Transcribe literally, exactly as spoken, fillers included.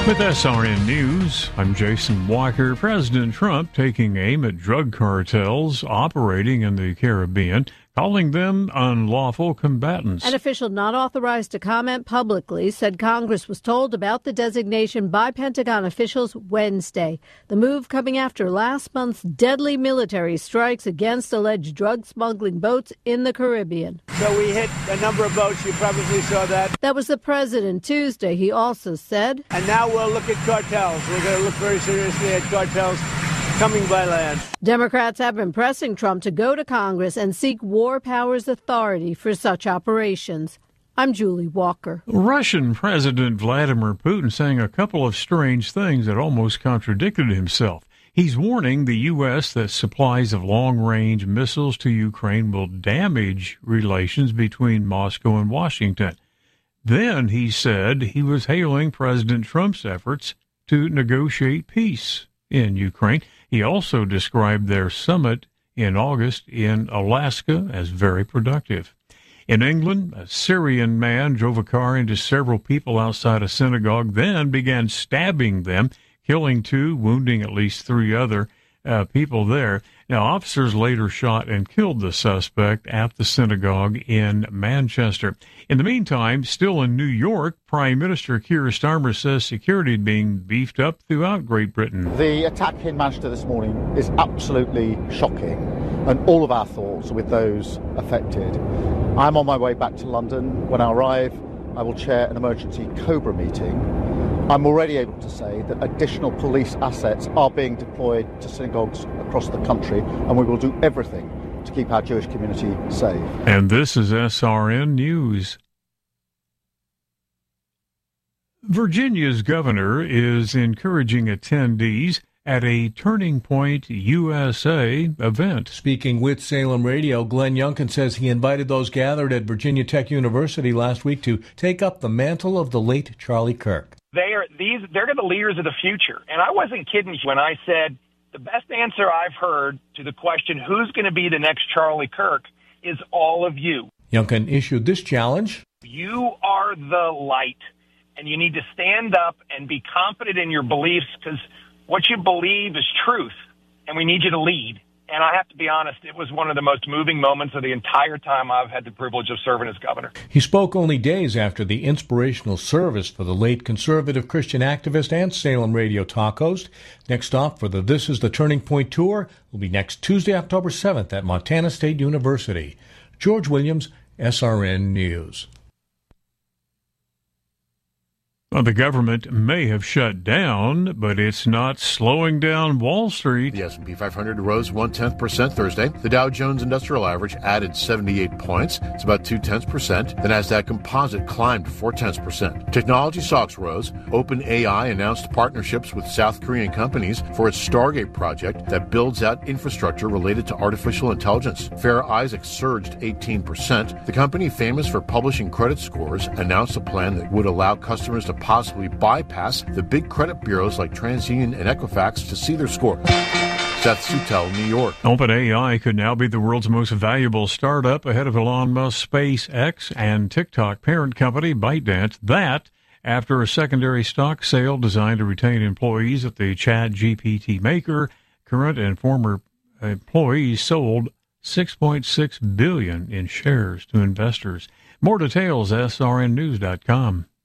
With S R N News, I'm Jason Walker. President Trump taking aim at drug cartels operating in the Caribbean, calling them unlawful combatants. An official not authorized to comment publicly said Congress was told about the designation by Pentagon officials Wednesday. The move coming after last month's deadly military strikes against alleged drug smuggling boats in the Caribbean. So we hit a number of boats. You probably saw that. That was the president Tuesday. He also said, and now we'll look at cartels. We're going to look very seriously at cartels coming by land. Democrats have been pressing Trump to go to Congress and seek war powers authority for such operations. I'm Julie Walker. Russian President Vladimir Putin saying a couple of strange things that almost contradicted himself. He's warning the U S that supplies of long-range missiles to Ukraine will damage relations between Moscow and Washington. Then he said he was hailing President Trump's efforts to negotiate peace in Ukraine. He also described their summit in August in Alaska as very productive. In England, a Syrian man drove a car into several people outside a synagogue, then began stabbing them, killing two, wounding at least three other uh, people there. Now, officers later shot and killed the suspect at the synagogue in Manchester. In the meantime, still in New York, Prime Minister Keir Starmer says security is being beefed up throughout Great Britain. The attack in Manchester this morning is absolutely shocking, and all of our thoughts are with those affected. I'm on my way back to London. When I arrive, I will chair an emergency COBRA meeting. I'm already able to say that additional police assets are being deployed to synagogues across the country, and we will do everything to keep our Jewish community safe. And this is S R N News. Virginia's governor is encouraging attendees at a Turning Point U S A event. Speaking with Salem Radio, Glenn Youngkin says he invited those gathered at Virginia Tech University last week to take up the mantle of the late Charlie Kirk. They are these. They're the leaders of the future. And I wasn't kidding when I said the best answer I've heard to the question, who's going to be the next Charlie Kirk, is all of you. Youngkin issued this challenge. You are the light, and you need to stand up and be confident in your beliefs, because what you believe is truth, and we need you to lead. And I have to be honest, it was one of the most moving moments of the entire time I've had the privilege of serving as governor. He spoke only days after the inspirational service for the late conservative Christian activist and Salem Radio talk host. Next stop for the This is the Turning Point tour will be next Tuesday, October seventh at Montana State University. George Williams, S R N News. Well, the government may have shut down, but it's not slowing down Wall Street. The S and P five hundred rose one-tenth percent Thursday. The Dow Jones Industrial Average added seventy-eight points. It's about two-tenths percent. The Nasdaq Composite climbed four-tenths percent. Technology stocks rose. OpenAI announced partnerships with South Korean companies for its Stargate project that builds out infrastructure related to artificial intelligence. Fair Isaac surged eighteen percent. The company, famous for publishing credit scores, announced a plan that would allow customers to possibly bypass the big credit bureaus like TransUnion and Equifax to see their score. Seth Sutel, New York. OpenAI could now be the world's most valuable startup ahead of Elon Musk's SpaceX and TikTok parent company ByteDance. That after a secondary stock sale designed to retain employees at the ChatGPT maker. Current and former employees sold six point six billion dollars in shares to investors. More details, S R N news dot com.